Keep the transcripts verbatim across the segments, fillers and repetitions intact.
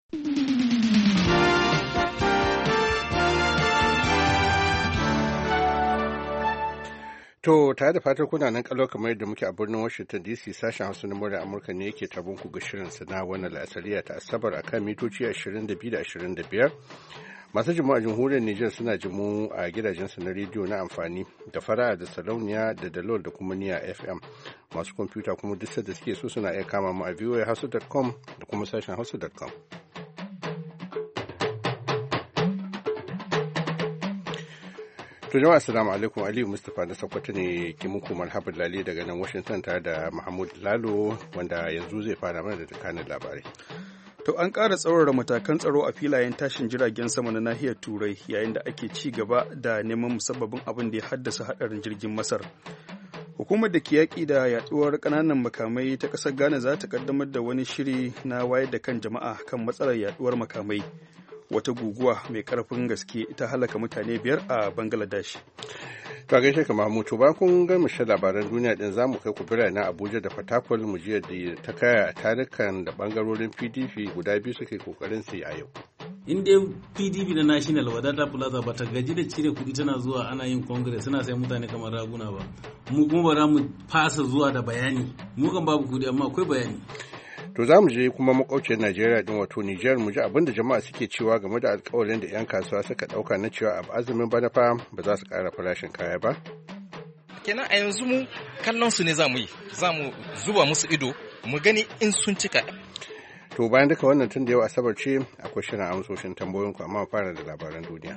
To, tare da fatar kuna nan kallo kamar yadda muke a birnin Washington D C, sashen Hausa na murya Amurka ne yake tabon ku ga shirin na wannan la'asariya ta Asabar akan mitoci ashirin da biyu da ashirin da biyar. Masu jimu a jamhuriyar Nijar suna jimu a gidajensu na rediyo na amfani da fara da sarauniya da dalol da kuma niya F M. Masu kwamfuta kuma duk da suke so suna iya kama mu a v o a hausa dot com da kuma sashen hausa dot com. To jama'a assalamu alaikum, Aliyu Mustapha na Sokoto ne ke muku marhaban lale daga nan Washington tare da Mahmud Lalo wanda yanzu zai fara mana da dukkanin labarai. To an ƙara tsaurara matakan tsaro a filayen tashin jiragen sama na nahiyar Turai yayin da ake ci gaba da neman musabbabin abin da ya haddasa haɗarin jirgin Masar. Hukumar da ke yaƙi da yaɗuwar ƙananan makamai ta ƙasar Ghana za ta ƙaddamar da wani shiri na wayar da kan jama'a kan matsalar yaɗuwar makamai. Wata guguwa mai karfin gaske ta halaka mutane biyar a Bangladesh. To a gaishe ka Mahmutu, ba kun ga mushe labaran duniya din zamu kai ku birane Abuja da Fatakwal mu jiya da ta kaya a tarukan da bangarorin P D P guda biyu suke kokarin su a yau. In dai P D P da National Wadata Plaza ba ta gaji da cire kuɗi tana zuwa ana yin congress suna sai mutane kamar raguna ba. Mu kuma ba za mu fasa zuwa da bayani. Mu kan babu kuɗi amma akwai bayani. To za mu je kuma makwauciyar Najeriya din wato Nijar mu ji abin da jama'a suke cewa game da alƙawarin da 'yan kasuwa suka ɗauka na cewa a azumin bana fa ba za su ƙara farashin kaya ba. Kenan a yanzu mu kallon su ne za mu yi, za mu zuba musu ido mu gani in sun cika. To bayan duka wannan tun da yau Asabar ce akwai shirin amsoshin tambayoyinku amma fara da labaran duniya.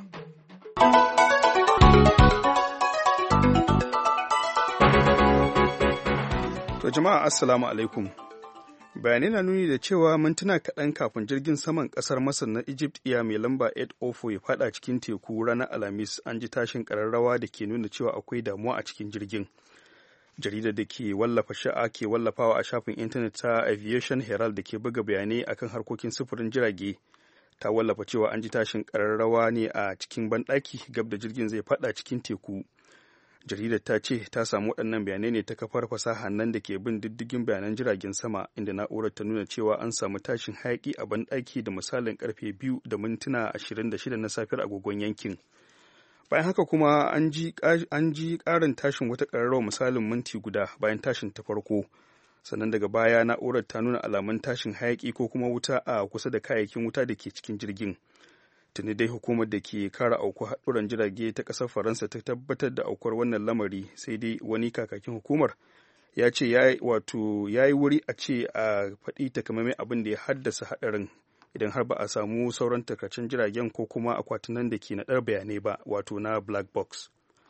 To jama'a assalamu alaikum. Bayanai na nuni da cewa mintuna kaɗan kafin jirgin saman ƙasar Masar na Egypt iya mai lamba eight oh four ya faɗa cikin teku ranar Alhamis an ji tashin ƙararrawa da ke nuna cewa akwai damuwa a cikin jirgin. Jaridar da ke wallafa sha'a ke wallafawa a shafin intanet ta Aviation Herald da ke buga bayanai akan harkokin sufurin jirage ta wallafa cewa an ji tashin ƙararrawa ne a cikin banɗaki gab da jirgin zai faɗa cikin teku. Jaridar ta ce ta samu waɗannan bayanai ne ta kafar fasaha nan da ke bin diddigin bayanan jiragen sama inda na'urar ta nuna cewa an samu tashin hayaƙi a banɗaki da misalin karfe biyu da mintuna ashirin da shida na safiyar agogon yankin. Bayan haka kuma an ji ƙarin tashin wata ƙararrawa misalin minti guda bayan tashin ta farko. Sannan daga baya na'urar ta nuna alamun tashin hayaƙi ko kuma wuta a kusa da kayayyakin wuta da ke cikin jirgin. Tuni dai hukumar da ke kara auku haɗuran jirage ta ƙasar Faransa ta tabbatar da aukuwar wannan lamari sai dai wani kakakin hukumar ya ce ya wato ya yi wuri a ce a faɗi takamaimai abin da ya haddasa haɗarin idan har ba a samu sauran takardun jiragen ko kuma akwatunan da ke naɗar bayanai ba wato na black box.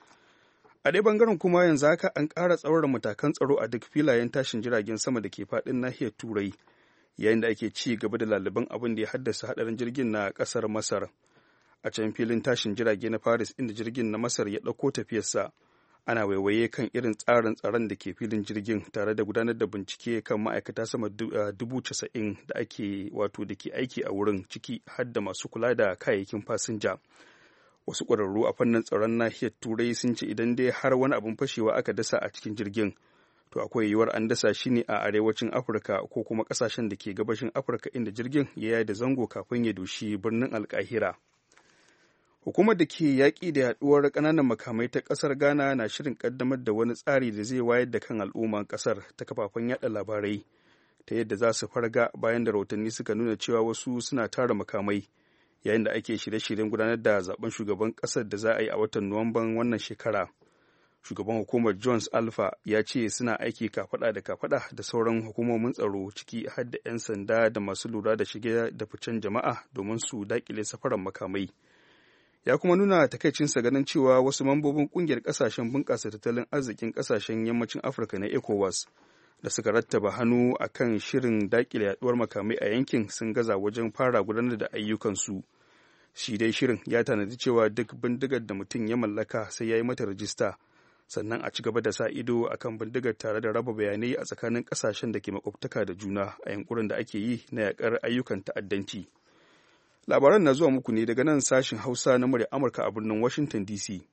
A ɗaya bangaren kuma yanzu haka an ƙara tsaurara matakan tsaro a duk filayen tashin jiragen sama da ke faɗin nahiyar Turai. Yayin da ake ci gaba da laliban abin da ya haddasa hadarin jirgin na kasar Masar. A can filin tashin jirage na Paris inda jirgin na Masar ya ɗauko tafiyarsa, ana waiwaye kan irin tsarin tsaron da ke filin jirgin tare da gudanar da bincike kan ma'aikata sama dubu casa'in da ake wato da ke aiki a wurin ciki har da masu kula da kayayyakin fasinja. Wasu ƙwararru a fannin tsaron nahiyar Turai sun ce idan dai har wani abin fashewa aka dasa a cikin jirgin, to akwai yiwuwar an dasa shi ne a arewacin Afirka ko kuma ƙasashen da ke gabashin Afirka inda jirgin ya yi da zango kafin ya doshi birnin Alƙahira. Hukumar da ke yaƙi da yaɗuwar ƙananan makamai ta ƙasar Ghana na shirin ƙaddamar da wani tsari da zai wayar da kan al'umman ƙasar ta kafafen yaɗa labarai ta yadda za su farga bayan da rahotanni suka nuna cewa wasu suna tara makamai yayin da ake shirye-shiryen gudanar da zaben shugaban ƙasar da za a yi a watan Nuwamban wannan shekara. Shugaban hukumar Jones Alpha ya ce suna aiki kafada da kafada da sauran hukumomin tsaro ciki har da 'yan sanda da masu lura da shige da ficen jama'a domin su dakile safaran makamai. Ya kuma nuna takaicinsa ganin cewa wasu mambobin kungiyar kasashen bunƙasa tattalin arzikin kasashen yammacin Afirka na ECOWAS da suka rattaba hannu a kan shirin dakile yaduwar makamai a yankin sun gaza wajen fara gudanar da ayyukansu. Shi dai shirin ya tanadi cewa duk bindigar da mutum ya mallaka sai ya yi mata rajista. Sannan a ci gaba da sa ido a kan bindigar tare da raba bayanai a tsakanin ƙasashen da ke makwabtaka da juna a yankurin da ake yi na yakar ayyukan ta'addanci. Labaran na zuwa muku ne daga nan sashin Hausa na murya Amurka a birnin Washington D C.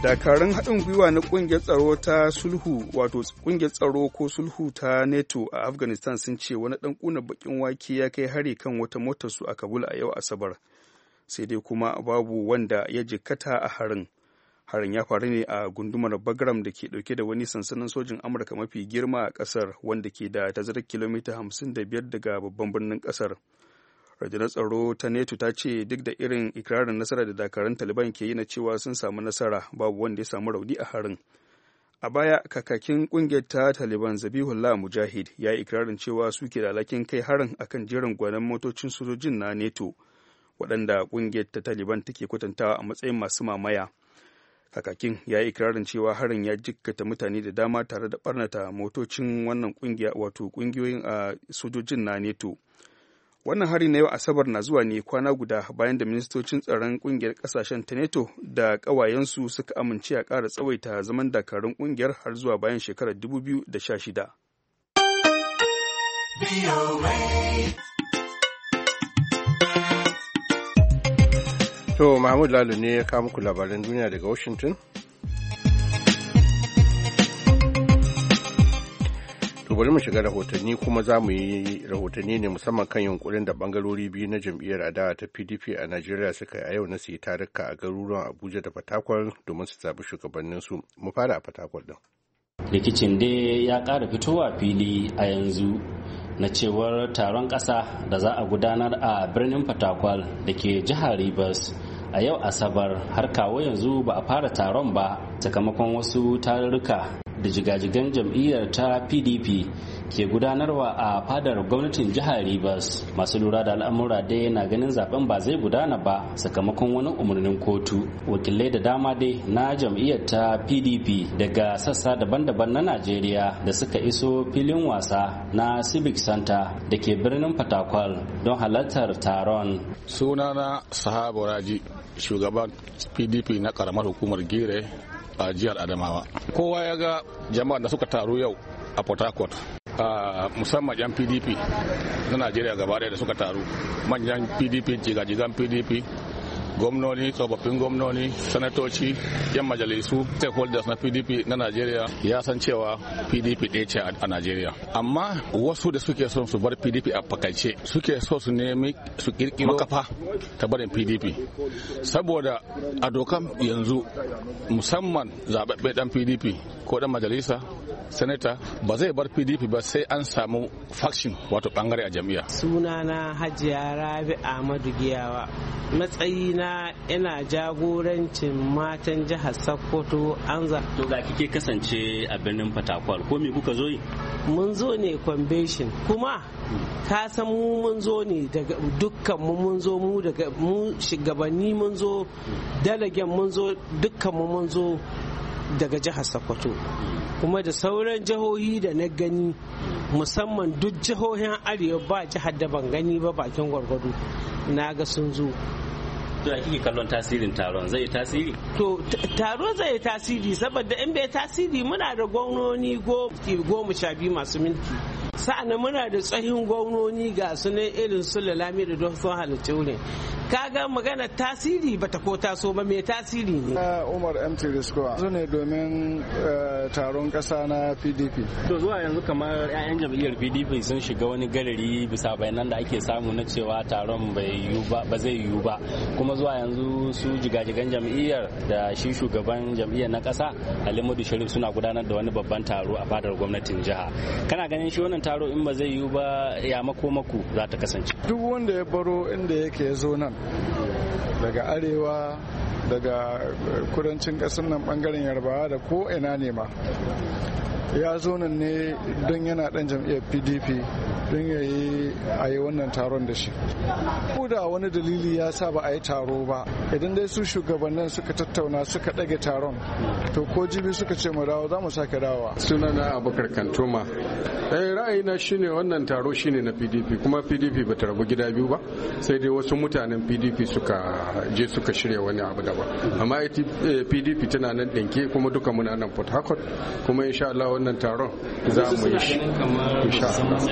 dakarun haɗin gwiwa na ƙungiyar tsaro ta sulhu wato ƙungiyar tsaro ko sulhu ta NATO a Afghanistan sun ce wani ɗan ƙuna baƙin wake ya kai hari kan wata motar su a Kabul a yau Asabar, sai dai kuma babu wanda ya jikkata a harin. Harin ya faru ne a gundumar Bagram da ke ɗauke da wani sansanin sojin Amurka mafi girma a ƙasar, wanda ke da tazarar kilomita hamsin da biyar daga babban birnin ƙasar. Rundunar tsaro ta NATO ta ce duk da irin ikirarin nasara da dakarun Taliban ke yi na cewa sun samu nasara, babu wanda ya samu rauni a harin. A baya, kakakin kungiyar ta Taliban Zabihullah Mujahid ya yi ikirarin cewa suke da alhakin kai harin akan jerin gwanon motocin sojojin na NATO, waɗanda kungiyar ta Taliban take kwatantawa a matsayin masu mamaya. Kakakin ya yi ikirarin cewa harin ya jikkata mutane da dama tare da barnata motocin wannan kungiya wato kungiyoyin a sojojin na NATO. Wannan hari na yau Asabar na zuwa ne kwana guda bayan da ministocin tsaron kungiyar kasashen ta NATO da ƙawayensu suka amince a ƙara tsawaita zaman dakarun kungiyar har zuwa bayan shekarar dubu biyu da sha shida. To Mahmud Lalo ne ya kawo muku labaran duniya daga Washington. To bari mu shiga rahotanni, kuma za mu yi rahotanni ne musamman kan yunkurin da bangarori biyu na jam'iyyar adawa ta P D P a Najeriya suka yi a yau na su yi taruka a garuruwan Abuja da Fatakwal domin su zaɓi shugabanninsu. Mu fara a Fatakwal din. Rikicin dai ya ƙara fitowa fili a yanzu na cewar taron ƙasa da za a gudanar a birnin Fatakwal da ke jihar Rivers a yau Asabar har kawo yanzu ba a fara taron ba sakamakon wasu tarurruka da jigajigan jam'iyyar ta P D P ke gudanarwa a fadar gwamnatin jihar Rivers. Masu lura da al'amura dai na ganin zaben ba zai gudana ba sakamakon wani umarnin kotu. Wakilai da dama dai na jam'iyyar ta P D P daga sassa daban-daban na Najeriya da suka iso filin wasa na Civic Center da ke birnin Fatakwal don halartar taron. Sunana Sahabu Raji, shugaban P D P na karamar hukumar Gire a jihar Adamawa. Kowa ya ga jama'a da suka taru yau a Port Harcourt, musamman yan P D P na Najeriya gaba da suka taru, manyan P D P, jigajigan P D P, gwamnoni, tsofaffin gwamnoni, sanatoci, yan majalisu, stakeholders na P D P na Najeriya ya san cewa P D P ɗaya ce a Najeriya. Amma wasu da suke son su bar P D P a fakaice suke so su nemi su kirkiro kafa ta barin P D P. Saboda a dokan yanzu musamman zaɓaɓɓe ɗan P D P ko ɗan majalisa, sanata ba zai bar P D P ba sai an samu faction wato bangare a jam'iyya. Sunana Hajiya Rabi Ahmadu Giyawa. Matsayina ina jagorancin matan jihar Sokoto Anza. To ga kike kasance a birnin Fatakwal, ko me kuka zo yi? Mun zo ne convention, kuma ka san mu mun zo ne daga dukkan mu mun zo mu daga mu shugabanni mun zo, dalagen mun zo, dukkan mu mun zo daga jihar Sokoto. Kuma da sauran jihohi da na gani, musamman duk jihohin arewa ba jihar da ban gani ba bakin gwargwado na ga sun zo. To a kike kallon tasirin taron, zai tasiri? To taro zai tasiri, saboda in bai tasiri muna da gwamnoni goma sha biyu masu mulki, sa'ana muna da tsahin gwamnoni ga su ne irin su Lalami da don sun halarci wurin. Kaga magana tasiri bata ko taso ba, mai tasiri ne. Umar M T Riskowa zo ne domin taron kasa na P D P. To zuwa yanzu kamar 'ya'yan jam'iyyar P D P sun shiga wani galari bisa bayanan da ake samu na cewa taron bai yiwu ba, ba zai yiwu ba. Kuma zuwa yanzu su jigajigan jam'iyyar da shi shugaban jam'iyyar na kasa Alimadu Sharif suna gudanar da wani babban taro a fadar gwamnatin jiha. Kana ganin shi wannan taro in ba zai yiwu ba ya makomaku za ta kasance? Duk wanda ya baro inda yake ya zo nan daga arewa, daga kudancin ƙasar nan bangaren yarbawa da ko ina ne ma, ya zo nan ne don yana dan jam'iyyar P D P don ya yi a yi wannan taron da shi. Ko da wani dalili ya sa ba a yi taro ba, idan dai su shugabannin suka tattauna suka ɗage taron, to ko jibi suka ce mu dawo za mu sake dawowa. Sunana Abubakar Kantoma. Eh, ra'ayina shine wannan taro shine na P D P, kuma P D P bata rabu gida biyu ba, sai dai wasu mutanen P D P suka je suka shirya wani abu daban. Amma P D P tana nan ɗinke, kuma duka muna nan Port Harcourt, kuma insha Allah wannan taron za mu yi shi. Insha Allah.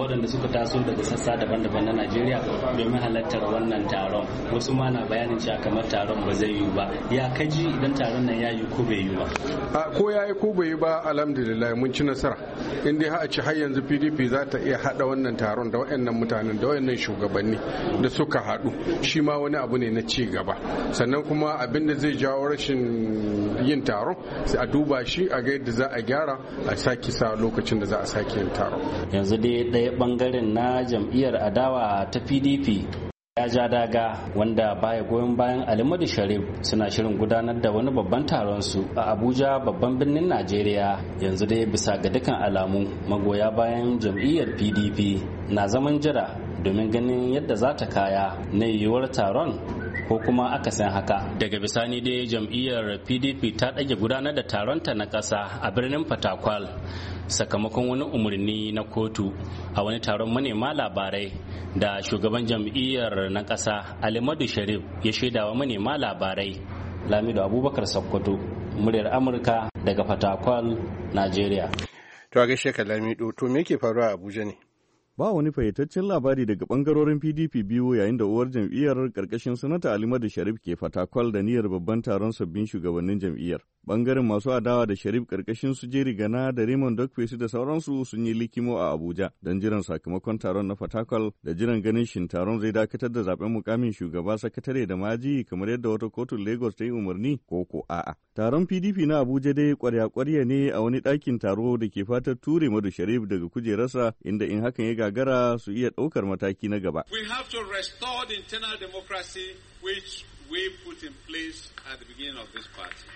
waɗanda suka taso daga sassa daban-daban na Najeriya domin halartar wannan taron. Wasu ma na bayanin cewa kamar taron ba zai yiwu ba. Ya kaji idan taron nan ya yi ko bai yi ba? A ko ya yi ko bai yi ba alhamdulillah mun ci nasara. In dai a ci har yanzu P D P za ta iya haɗa wannan taron da waɗannan mutanen da waɗannan shugabanni da suka haɗu shi ma wani abu ne na ci gaba. Sannan kuma abin da zai jawo rashin yin taron sai a duba shi a ga yadda za a gyara a sake sa lokacin da za a sake yin taron. Yanzu dai ɗaya ɓangaren na jam'iyyar adawa ta P D P ya ja daga wanda baya goyon bayan Alimadu Sharif suna shirin gudanar da wani babban taron su a Abuja babban birnin Najeriya. Yanzu dai bisa ga dukkan alamu magoya bayan jam'iyyar P D P na zaman jira domin ganin yadda za ta kaya na yiwuwar taron ko kuma akasin haka. Daga bisani dai jam'iyyar P D P ta ɗage gudanar da taronta na ƙasa a birnin Fatakwal sakamakon wani umarni na kotu a wani taron manema labarai da shugaban jam'iyyar na ƙasa Alimadu Sharif ya shaidawa manema labarai. Lamido Abubakar Sokoto, muryar Amurka daga Fatakwal, Najeriya. To a gaishe ka Lamido, to me ke faruwa a Abuja ne? Ba wani fayyataccen labari daga bangarorin P D P biyu yayin da uwar jam'iyyar karkashin sanata Alimadu Sharif ke Fatakwal da niyyar babban taron sabbin shugabannin jam'iyyar. Bangaren masu adawa da Sharif karkashin su Jerry Gana da Raymond Dokpesi da sauransu sun yi likimo a Abuja don jiran sakamakon taron na Fatakwal da jiran ganin shin taron zai dakatar da zaben mukamin shugaba sakatare da maji kamar yadda wata kotun Lagos ta yi umarni ko ko a'a. Taron P D P na Abuja dai kwarya-kwarya ne a wani ɗakin taro da ke fatar ture Madu Sharif daga kujerarsa inda in hakan ya gagara su iya ɗaukar mataki na gaba. We have to restore the internal democracy which we put in place at the beginning of this party.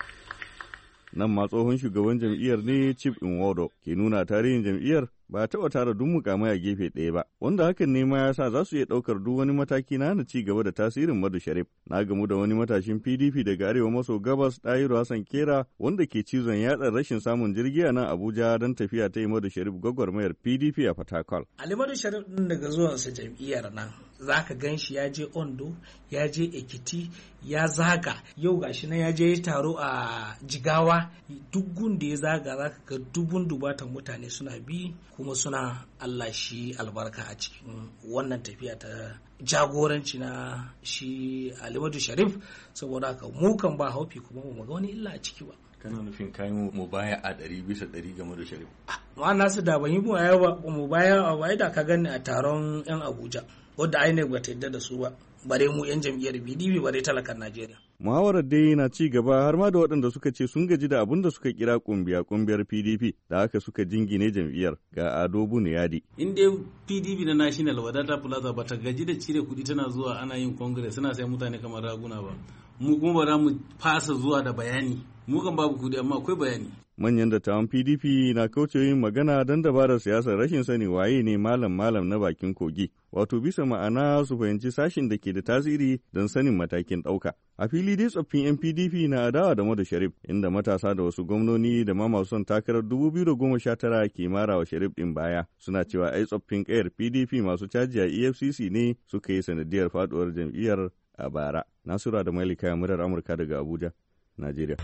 Nan ma tsohon shugaban jam'iyyar ne Chief Nwodo ke nuna tarihin jam'iyyar ba taɓa tara duk mukamai a gefe ɗaya ba, wanda hakan ne ma ya sa za su iya ɗaukar duk wani mataki na hana ci gaba da tasirin Madu Sharif. Na gamu da wani matashin P D P daga arewa maso gabas Ɗahiru Hassan Kera wanda ke cizon yaɗa rashin samun jirgi a nan Abuja don tafiya ta yi Madu Sharif gwagwarmayar P D P a Fatakwal. Ali Madu Sharif ɗin daga zuwansa jam'iyyar nan za ka gan shi ya je Ondo, ya je Ekiti, ya zaga, yau gashi nan ya je taro a Jigawa, duk gun da ya zaga za ka ga dubun dubatan mutane suna bi kuma suna Allah shi albarka a cikin wannan tafiya ta jagoranci na shi Alimadu Sharif, saboda haka mu kan ba haufi kuma mu ga wani illa a ciki ba. Kana nufin kayan mu baya a ɗari bisa ɗari game da Sharif? Ma nasu da ban yi mu baya a baya da ka gani a taron 'yan Abuja wadda ainihin ba ta yadda da su ba, bare mu 'yan jam'iyyar P D P bare talakan Najeriya. Muhawarar dai na ci gaba har ma da waɗanda suka ce sun gaji da abin da suka kira kumbiya kumbiyar P D P da haka suka jingine jam'iyyar ga Ado Buniyadi. In dai P D P na National Wadata Plaza ba ta gaji da cire kuɗi tana zuwa ana yin congress suna sai mutane kamar raguna ba. Mu kuma ba za mu fasa zuwa da bayani. Mu kan babu kuɗi amma akwai bayani. Manyan dattawan P D P na kauce yin magana don dabarar siyasar rashin sani waye ne malam-malam na bakin kogi. Wato bisa ma'ana su fahimci sashin da ke da tasiri don sanin matakin ɗauka. A fili dai tsoffin 'yan P D P na adawa da Madu Sharif, inda matasa da wasu gwamnoni da ma masu son takarar dubu biyu da goma sha tara ke mara wa Sharif ɗin baya. Suna cewa ai tsoffin ƙayar P D P masu caji a E F C C ne suka yi sanadiyar faɗuwar jam'iyyar a bara. Nasura da Malika murar Amurka daga Abuja, Najeriya.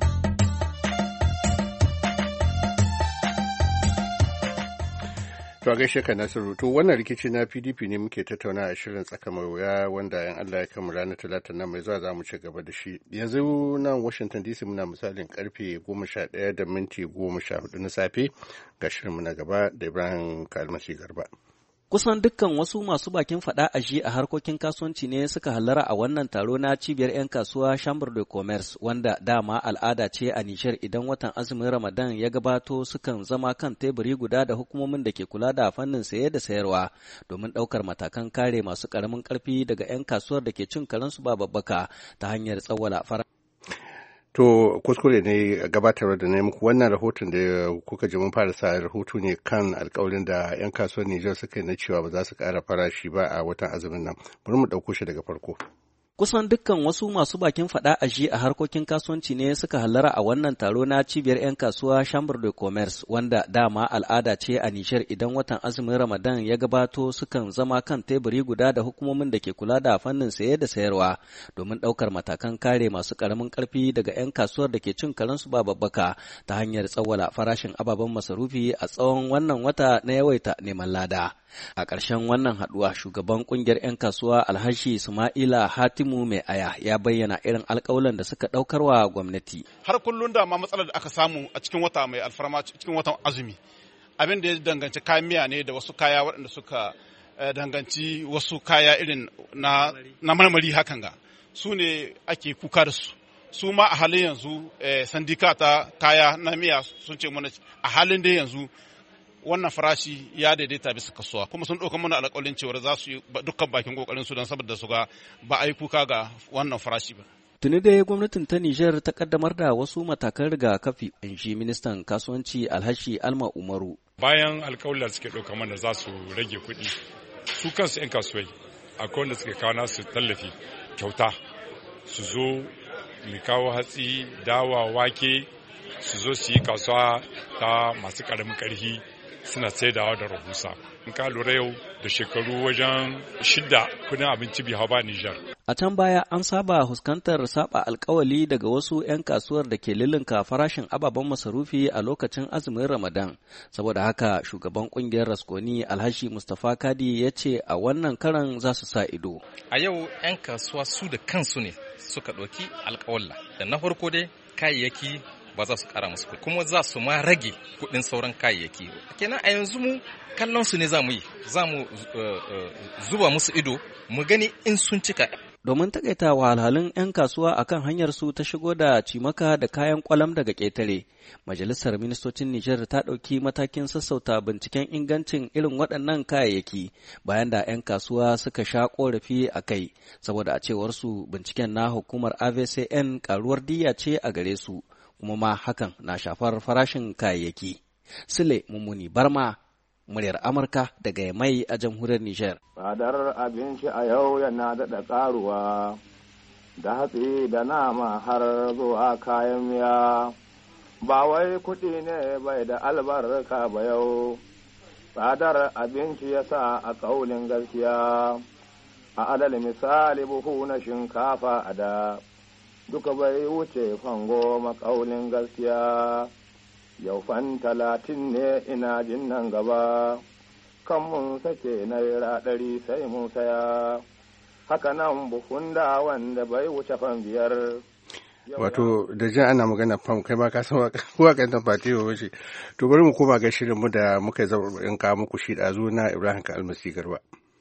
To a gaishe ka Nasiru, to wannan rikici na P D P ne muke tattauna a shirin tsaka mai wuya wanda yan Allah ya kama ranar talata nan mai zuwa za mu ci gaba da shi. Yanzu nan Washington D C muna misalin karfe goma sha ɗaya da minti goma sha hudu na safe ga shirinmu na gaba da Ibrahim Kalmasi Garba. Kusan dukkan wasu masu bakin faɗa a shi a harkokin kasuwanci ne suka hallara a wannan taro na cibiyar 'yan kasuwa Chamber de Commerce wanda dama al'ada ce a Nijar idan watan azumin Ramadan ya gabato sukan zama kan teburi guda da hukumomin da ke kula da fannin saye da sayarwa domin ɗaukar matakan kare masu ƙaramin ƙarfi daga 'yan kasuwar da ke cin karensu ba babbaka ta hanyar tsawwala fara. To kuskure ne gabatarwa da na muku wannan rahoton da kuka ji mun fara sa rahoto ne kan alkawarin da 'yan kasuwar Nijar suka yi na cewa ba za su ƙara farashi ba a watan azumin nan. Bari mu ɗauko shi daga farko. Kusan dukkan wasu masu bakin faɗa a ji a harkokin kasuwanci ne suka hallara a wannan taro na cibiyar 'yan kasuwa Chambre de Commerce, wanda dama al'ada ce a Nijar idan watan azumin Ramadan ya gabato sukan zama kan teburi guda da hukumomin da ke kula da fannin saye da sayarwa domin ɗaukar matakan kare masu ƙaramin ƙarfi daga 'yan kasuwar da ke cin karensu ba babbaka ta hanyar tsawwala farashin ababen masarufi a tsawon wannan wata na yawaita neman lada. A ƙarshen wannan haɗuwa shugaban ƙungiyar 'yan kasuwa Alhaji Ismaila Hatimu Mai Aya ya bayyana irin alƙawulan da suka ɗaukarwa gwamnati. Har kullum da ma matsalar da aka samu a cikin wata mai alfarma cikin watan azumi abin da ya danganci kayan miya ne da wasu kaya waɗanda suka danganci wasu kaya irin na, na marmari hakan ga su ne ake kuka da su. Su ma a halin yanzu sandika ta kaya na miya sun ce mana a halin da yanzu wannan farashi ya daidaita bisa kasuwa kuma sun ɗauka mana alƙawarin cewa za su yi dukkan bakin ƙoƙarin su don saboda su ga ba a yi kuka ga wannan farashi ba. Tuni dai gwamnatin ta Nijar ta kaddamar da wasu matakan rigakafi, in shi ministan kasuwanci Alhaji Alma Umaru. Bayan alƙawarin suke ɗauka mana za su rage kuɗi, su kansu 'yan kasuwai akwai wanda suke kawo nasu tallafi kyauta su zo mu kawo hatsi, dawa, wake su zo su yi kasuwa ta masu ƙaramin ƙarfi suna saidawa da rahusa. In ka lura yau da shekaru wajen shida kudin abinci bai hau ba Nijar. A can baya an saba fuskantar saba alkawali daga wasu 'yan kasuwar da ke lilinka farashin ababen masarufi a lokacin azumin Ramadan. Saboda haka shugaban kungiyar Raskoni Alhaji Mustapha Kadi ya ce a wannan karan za su sa ido. A yau 'yan kasuwa su da kansu ne suka ɗauki alkawalla. Da na farko dai kayayyaki ba za su kara musu kuɗi kuma za su ma rage kuɗin sauran kayayyaki. Kenan a yanzu mu kallon su ne za mu yi, za mu zuba musu ido mu gani in sun cika. Domin takaita wahalhalun 'yan kasuwa akan hanyar su ta shigo da cimaka da kayan kwalam daga ƙetare, Majalisar Ministocin Nijar ta ɗauki matakin sassauta binciken ingancin irin waɗannan kayayyaki bayan da 'yan kasuwa suka sha ƙorafi a kai, saboda a cewar su binciken na hukumar A V C N ƙaruwar diyya ce a gare su. Kuma ma hakan na shafar farashin kayayyaki. Sule Mummuni Barma, muryar Amurka daga Yamai a jamhuriyar Nijar. Tsadar abinci a yau yana daɗa ƙaruwa, da hatsi da nama har zuwa kayan miya. Ba wai kuɗi ne bai da albarka ba yau, tsadar abinci ya sa a ƙaunin gaskiya. A alal misali buhu na shinkafa a da. Duka bai wuce fango makaunin gaskiya, yau fan talatin ne ina jin nan gaba, kan mun sake naira ɗari sai mun saya, haka nan buhun da wanda bai wuce fan biyar. Wato da jan ana magana fam kai ma ka san wakan ta fati wa wuce. To bari mu koma ga shirin mu da muka zaba in ka muku shi ɗazu na Ibrahim Ka Almasi Garba.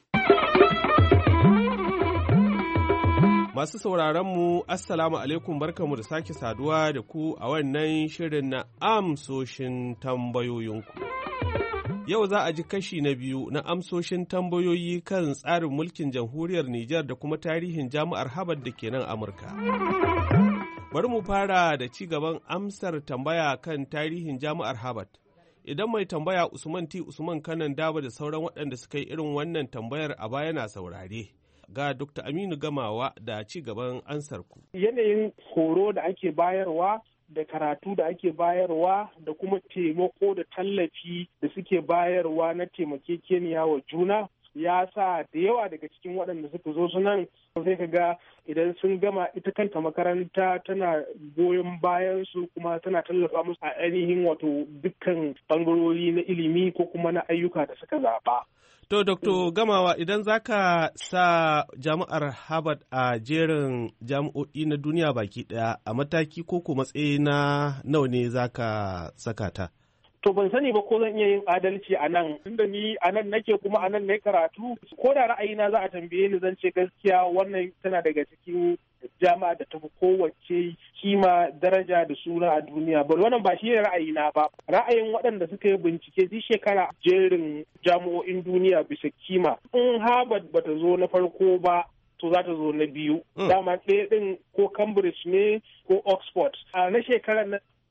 Masu sauraronmu, Assalamu alaikum barkamu da sake saduwa da ku a wannan shirin na amsoshin tambayoyinku. Yau za a ji kashi na biyu na amsoshin tambayoyi kan tsarin mulkin jamhuriyar Nijar da kuma tarihin jami'ar Harvard da ke nan Amurka. Bari mu fara da ci gaban amsar tambaya kan tarihin jami'ar Harvard. Idan mai tambaya Usman T. Usman Kanan Daba da sauran waɗanda suka yi irin wannan tambayar a baya na saurare. Ga Dokta Aminu Gamawa da ci gaban ansarku. Yanayin horo da ake bayarwa da karatu da ake bayarwa da kuma taimako da tallafi da suke bayarwa na taimakekeniya wa juna ya sa da yawa daga cikin waɗanda suka zo su nan sai ka ga idan sun gama ita kanta makaranta tana goyon bayan su kuma tana tallafa musu a ainihin wato dukkan bangarori na ilimi ko kuma na ayyuka da suka zaɓa. To, Doktor Gamawa, idan za ka sa jami'ar Harvard a jerin jami'o'i na duniya baki ɗaya a mataki ko ko matsayi na nawa ne za ka saka ta? To ban sani ba ko zan iya yin adalci a nan, tunda ni a nan nake kuma a nan ne karatu, ko da ra'ayina za a tambaye ni zan ce gaskiya wannan tana daga cikin jami'a da tafi kowace kima daraja da suna a duniya. Ba wannan ba shi ne ra'ayina ba. Ra'ayin waɗanda suka yi bincike duk shekara jerin jami'o'in duniya bisa kima. In Harvard bata zo na farko ba, to za ta zo na biyu. Dama ɗaya ɗin ko Cambridge ne ko Oxford. A na shekarar na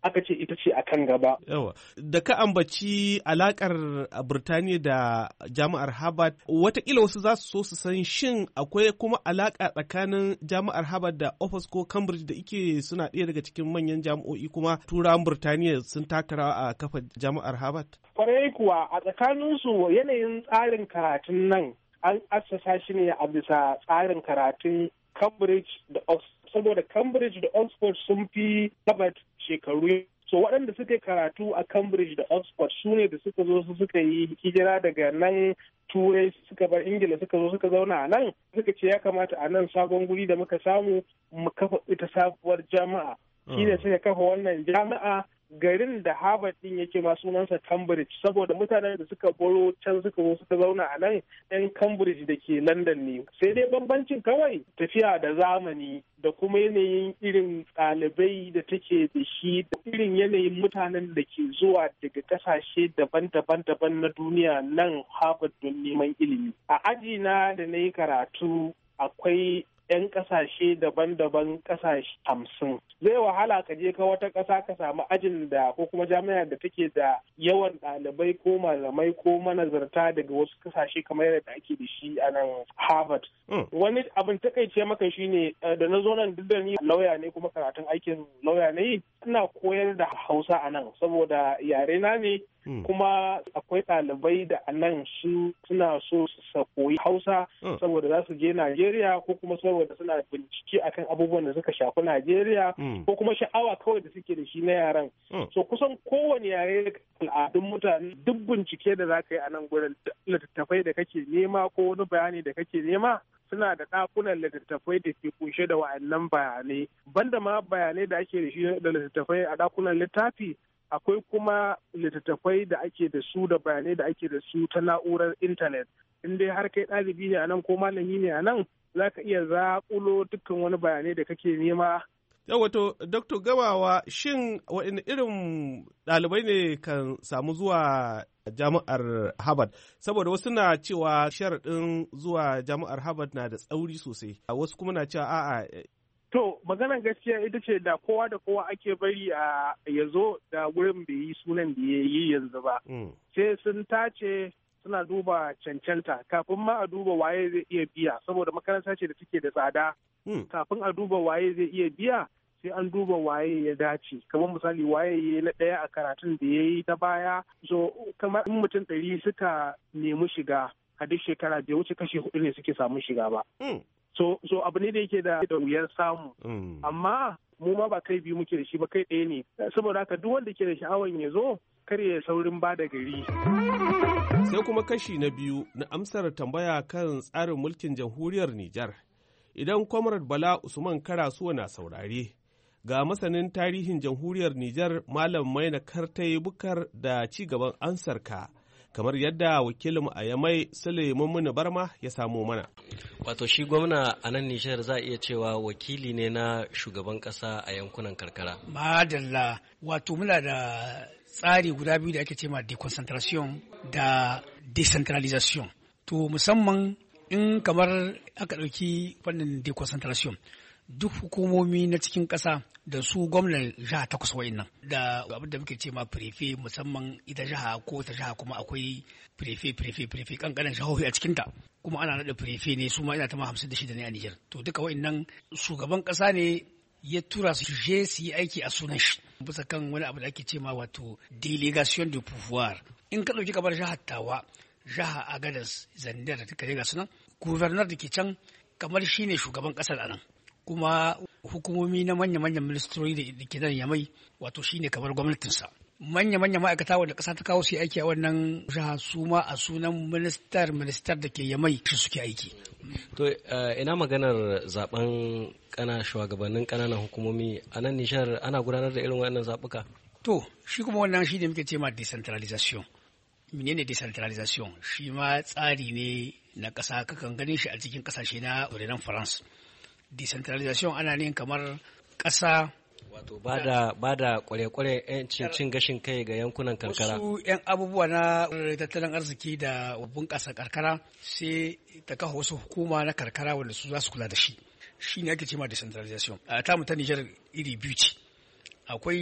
aka ce ita ce a kan gaba. Yawa. Da ka ambaci alakar Birtaniya da jami'ar Harvard, watakila wasu za su so su san shin akwai kuma alaka tsakanin jami'ar Harvard da Oxford ko Cambridge da ike suna ɗaya daga cikin manyan jami'o'i kuma turawan Birtaniya sun taka rawa a kafa jami'ar Harvard? Kwarai kuwa a tsakaninsu yanayin tsarin karatun nan an assasa shi ne a bisa tsarin karatun Cambridge da Oxford. Saboda Cambridge da Oxford sun fi Harvard shekaru. So waɗanda suka yi karatu a Cambridge da Oxford su ne da suka zo su suka yi hijira daga nan Turai suka bar Ingila suka zo suka zauna a nan suka ce ya kamata a nan sabon guri da muka samu mu kafa ita sabuwar jami'a. Shi ne suka kafa wannan jami'a garin da Harvard din yake ma sunansa Cambridge saboda mutanen da suka boro can suka zo suka zauna a nan yan Cambridge da ke London ne. Sai dai bambancin kawai tafiya da zamani da kuma yanayin irin ɗalibai da take da shi da irin yanayin mutanen da ke zuwa daga ƙasashe daban-daban daban na duniya nan Harvard don neman ilimi. A aji na da na yi karatu akwai 'yan ƙasashe daban-daban ƙasashe hamsin. Zai wahala ka je ka wata ƙasa ka samu ajin da ko kuma jami'ar da take da yawan ɗalibai ko malamai ko manazarta daga wasu ƙasashe kamar yadda ake da shi a nan Harvard. Wani abin takaice maka shi ne da na zo nan duk da ni lauya ne kuma karatun aikin lauya ne ina koyar da Hausa a nan saboda yare na ne kuma akwai ɗalibai da a nan su suna so su koyi Hausa saboda za su je Najeriya ko kuma saboda suna bincike akan abubuwan da suka shafi Najeriya ko kuma sha'awa kawai da suke da shi na yaran. So kusan kowane yare al'adun mutane duk bincike da za ka yi a nan gurin littattafai da kake nema ko wani bayani da kake nema suna da ɗakunan littattafai da ke kunshe da wa'annan bayanai. Banda ma bayanai da ake da shi da littattafai a ɗakunan littafi akwai kuma littattafai da ake da su da bayanai da ake da su ta na'urar intanet. In dai har kai ɗalibi ne a nan ko malami ne a nan za ka iya zaƙulo dukkan wani bayanai da kake nema. Yau wato, Doktor Gamawa, shin waɗanne irin ɗalibai ne kan samu zuwa jami'ar Harvard? Saboda wasu na cewa sharaɗin zuwa jami'ar Harvard na da tsauri sosai, wasu kuma na cewa a'a. To, maganar gaskiya ita ce da kowa da kowa ake bari a ya zo da wurin bai yi sunan da ya yi yanzu ba. Sai sun tace suna duba cancanta kafin ma a duba waye zai iya biya saboda makaranta ce da take da tsada. Kafin a duba waye zai iya biya sai an duba waye ya dace kamar misali waye ya na ɗaya a karatun da ya yi ta baya. So kamar in mutum ɗari suka nemi shiga a duk shekara bai wuce kashe hudu ne suke samun shiga ba. So, so abu ne da yake da wuyar samu. Amma mu ma ba kai biyu muke da shi ba kai ɗaya ne. Saboda haka duk wanda ke da sha'awan ya zo kar ya saurin ba da gari. Sai kuma kashi na biyu na amsar tambaya kan tsarin mulkin jamhuriyar Nijar. Idan Comrade Bala Usman Karasuwa na saurare, ga masanin tarihin jamhuriyar Nijar Malam Maina Kartai Bukar da ci gaban ansarka. kamar yadda wakilin a Yamai Sule Mummuni Barma ya samo mana. Wato shi gwamna a nan Nijar za a iya cewa wakili ne na shugaban kasa a yankunan karkara. Madalla, wato muna da tsari guda biyu da ake cewa deconcentration da decentralization. To musamman in kamar aka ɗauki fannin deconcentration, duk hukumomi na cikin ƙasa da su gwamnan jiha takwas wa'in nan da abin da muke ce ma prefe, musamman ita jiha ko ta jiha kuma akwai prefe prefe prefe kankanin jihohi a cikinta, kuma ana naɗa prefe ne su ma ina ta ma hamsin da shida ne a Nijar. To duka wa'in nan shugaban ƙasa ne ya tura su je su yi aiki a sunan shi bisa kan wani abu da ake ce ma wato delegation de pouvoir. In ka ɗauki kamar jihar Tawa, jiha Agadas, Zandar da duka ga sunan, gubernar da ke can kamar shine shugaban ƙasar a nan. Kuma hukumomi na manya-manyan ministrori da ke nan Yamai wato shine kamar gwamnatinsa. Manya-manya ma'aikata wanda ƙasa ta kawo su aiki a wannan jiha su ma a sunan ministar ministar da ke Yamai shi suke aiki. To ina maganar zaben kana shugabannin ƙananan hukumomi a nan Nijar ana gudanar da irin wannan zaɓuka? To shi kuma wannan shi ne muke ce ma decentralization. Menene decentralization? Shi ma tsari ne na ƙasa, kakan ganin shi a cikin ƙasashe na Renan France. Decentralization ana ne kamar ƙasa wato ba da ba da kware-kware yancin cin gashin kai ga yankunan karkara. Wasu 'yan abubuwa na tattalin arziki da bunƙasa karkara sai ta kawo wasu hukuma na karkara wanda su za su kula da shi. Shi ne ake cewa decentralization. A ta mu ta Nijar iri biyu ce. Akwai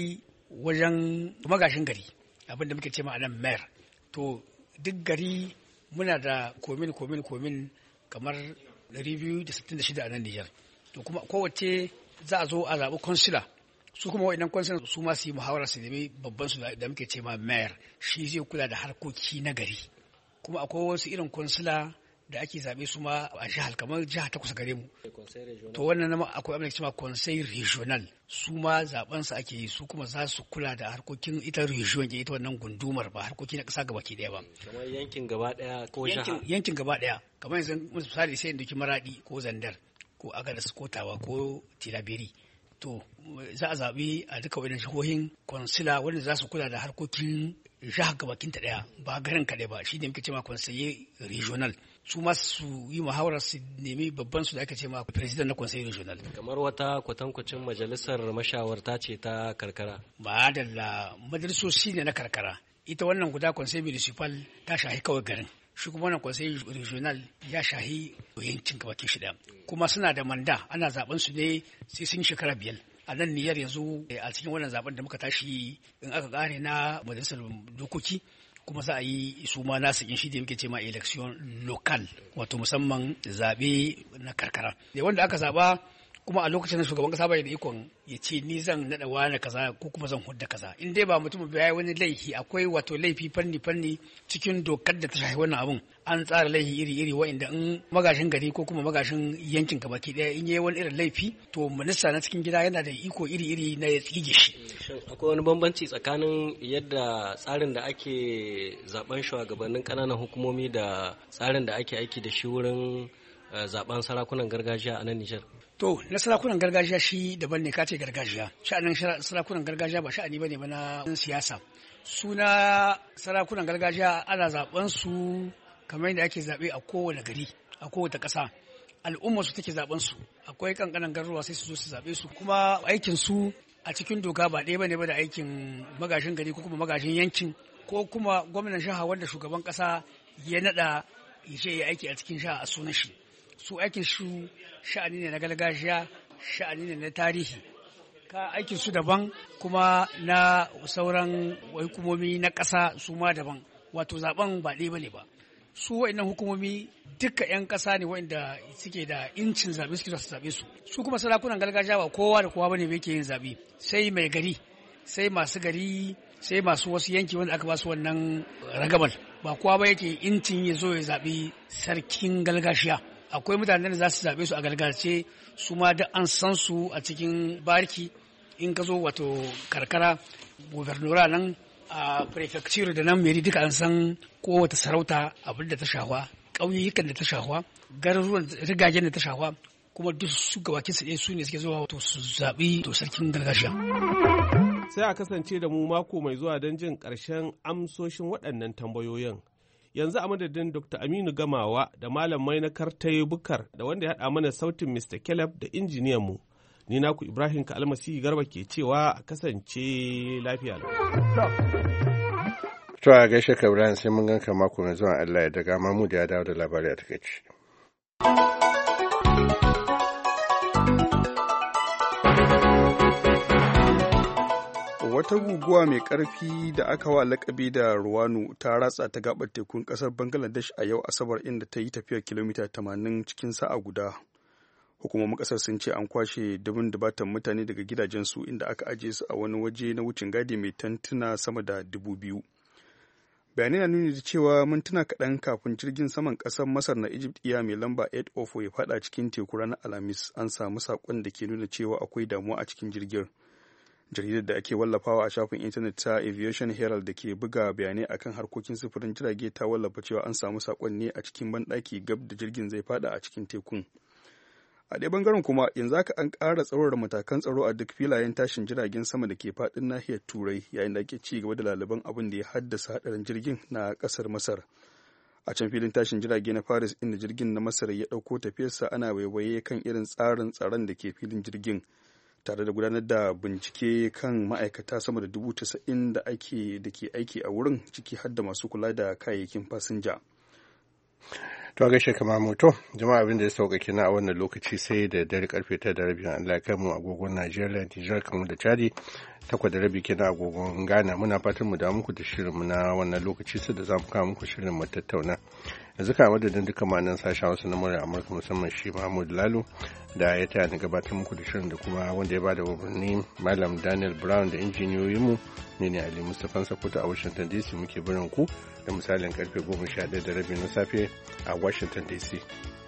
wajen magashin gari abin da muke ce ma anan mayor. To duk gari muna da komin komin komin kamar ɗari biyu da sittin da shida a nan Nijar. To kuma kowace za a zo a zaɓi konsila. Su kuma waɗannan konsila su ma su yi muhawara su nemi babban su da muke ce ma mayor, shi zai kula da harkoki na gari. Kuma akwai wasu irin konsila da ake zaɓe su ma a jihar kamar jiha ta kusa gare mu. To wannan nama akwai abin da cewa conseil regional su ma zaben su ake yi su kuma za su kula da harkokin ita region ke ita wannan gundumar ba harkoki na ƙasa gabaki ɗaya ba. Kamar yankin gaba ɗaya ko jiha. Yankin gaba ɗaya kamar yanzu misali sai in duki Maradi ko Zandar ko Agadas ko Tawa ko Tilaberi. To za a zaɓi a duka wadannan jihohin konsila wanda za su kula da harkokin jihar gabakin ta ɗaya ba garin kaɗai ba shi ne muke cewa conseiller regional. Su ma su yi muhawarar su nemi babban su da ake ce ma president na conseil regional. Kamar wata kwatankwacin majalisar mashawarta ce ta karkara. Ba da la majalisoci ne na karkara. Ita wannan guda conseil municipal ta shahi kawai garin. Shi kuma wannan conseil regional ya shahi yankin gabakin shida. Kuma suna da manda ana zaben su ne sai sun shekara biyar. A nan Niyyar yanzu a cikin wannan zaben da muka tashi in aka kare na majalisar dokoki kuma za a yi su ma nasu in shi da muke ce ma election local wato musamman zaɓe na karkara da wanda aka zaɓa kuma a lokacin da shugaban kasa bai da ikon ya ce ni zan naɗa wani kaza ko kuma zan hudda kaza in dai ba mutum bai yi wani laifi akwai wato laifi fanni fanni cikin dokar da ta shafi wannan abun an tsara laifi iri iri wa'inda in magashin gari ko kuma magashin yankin gabaki daya in yi wani irin laifi to minista na cikin gida yana da iko iri iri na ya tsige shi. Akwai wani bambanci tsakanin yadda tsarin da ake zaben shugabannin ƙananan hukumomi da tsarin da ake aiki da shi wurin zaben sarakunan gargajiya a nan Nijar? To, na sarakunan gargajiya shi daban ne kace gargajiya. Sha'anin sarakunan gargajiya ba sha'ani bane ba na siyasa. Suna sarakunan gargajiya ana zaben su kamar yadda ake zabe a kowane gari, a kowace ƙasa. Al'umma su take zaben su. Akwai kankanan garuruwa sai su zo su zabe su. Kuma aikin su a cikin doka ba ɗaya bane ba da aikin magashin gari ko kuma magashin yankin ko kuma gwamnan jiha wanda shugaban ƙasa ya nada ya ce ya aiki a cikin jiha a sunan shi. Su aikin su sha'ani ne na gargajiya sha'ani ne na tarihi ka aikin su daban kuma na sauran hukumomi na ƙasa su ma daban wato zaben ba ɗaya bane ba su wa'annan hukumomi duka 'yan ƙasa ne wa'anda suke da incin zaɓe suke su zaɓe su su kuma sarakunan gargajiya ba kowa da kowa bane ba yake yin zaɓe sai mai gari sai masu gari sai masu wasu yanki wanda aka ba su wannan ragamal ba kowa ba yake incin ya zo ya zaɓi sarkin gargajiya. Akwai mutanen da za su zaɓe su a gargajiya su ma da an san su a cikin bariki in ka zo wato karkara gubernura nan a prefecture da nan meri duka an san kowace sarauta abin da ta shawa ƙauyukan da ta shawa garuruwan rigagen da ta shawa kuma duk su gabakin su su ne suke zuwa wato su zaɓi to sarkin gargajiya. Sai a kasance da mu mako mai zuwa don jin ƙarshen amsoshin waɗannan tambayoyin. Yanzu a madadin Dokta Aminu Gamawa da Malam Maina Kartaye Bukar da wanda ya haɗa mana sautin Mister Caleb da injiniyan mu. Ni naku Ibrahim Kalmasi Garba ke cewa a kasance lafiya. To a gaishe ka Ibrahim sai mun ganka mako mai zuwa Allah ya daga mamu da ya dawo da labari a takaici. Wata guguwa mai ƙarfi da aka wa lakabi da Ruwanu ta ratsa ta gabar tekun ƙasar Bangladesh a yau Asabar inda ta yi tafiyar kilomita tamanin cikin sa'a guda. Hukumomin ƙasar sun ce an kwashe dubin dubatan mutane daga gidajensu inda aka ajiye su a wani waje na wucin gadi mai tantuna sama da dubu biyu. Bayanai na nuni da cewa mintuna kaɗan kafin jirgin saman ƙasar Masar na Egypt iya mai lamba eight oh four ya faɗa cikin teku ranar Alhamis an samu saƙon da ke nuna cewa akwai damuwa a cikin jirgin. Jaridar da ake wallafawa a shafin intanet ta Aviation Herald da ke buga bayanai akan harkokin sufurin jirage ta wallafa cewa an samu saƙon ne a cikin banɗaki gab da jirgin zai faɗa a cikin tekun. A ɗaya bangaren kuma yanzu haka an ƙara tsaurara matakan tsaro a duk filayen tashin jiragen sama da ke faɗin nahiyar Turai yayin da ake ci gaba da laliban abin da ya haddasa haɗarin jirgin na ƙasar Masar. A can filin tashin jirage na Paris inda jirgin na Masar ya ɗauko tafiyarsa ana waiwaye kan irin tsarin tsaron da ke filin jirgin tare da gudanar da bincike kan ma'aikata sama da dubu tasa'in da ake da ke aiki a wurin ciki har da masu kula da kayayyakin fasinja. To a gaishe kama moto jama'a abin da ya sauka kina a wannan lokaci sai da dare karfe ta da rabin Allah kai mu agogon Najeriya, Nijar, kamar da Chadi takwas da rabi kenan agogon Ghana. Muna fatan mu da muku da shirinmu na wannan lokaci sai da za mu kawo muku shirin mu tattauna. Yanzu ka madadin duka manan sashen wasu na murya Amurka musamman shi Mahmud Lalo da ya taya ni gabatar muku da shirin da kuma wanda ya bada umarni Malam Daniel Brown da injiniyoyinmu ne ne Ali Mustapha Sakuta a Washington D C muke barin ku da misalin karfe goma sha ɗaya da rabi na safe a Washington D C.